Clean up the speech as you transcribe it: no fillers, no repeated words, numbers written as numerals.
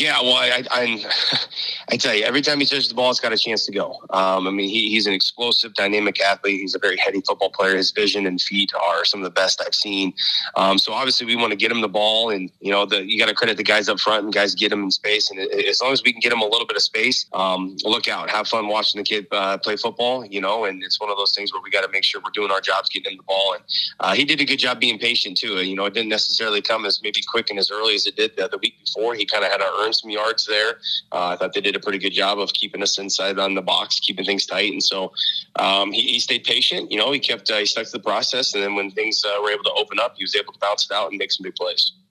Yeah, well, I tell you, every time he touches the ball, it's got a chance to go. I mean, he's an explosive, dynamic athlete. He's a very heady football player. His vision and feet are some of the best I've seen. So obviously, we want to get him the ball, and you got to credit the guys up front and guys get him in space. And as long as we can get him a little bit of space, look out, have fun watching the kid play football. And it's one of those things where we got to make sure we're doing our jobs, getting him the ball. And he did a good job being patient too. It didn't necessarily come as maybe quick and as early as it did the week before. He kind of had to earn some yards there. I thought they did a pretty good job of keeping us inside on the box, keeping things tight. And so he stayed patient. He stuck to the process. And then when things were able to open up, he was able to bounce it out and make some big plays.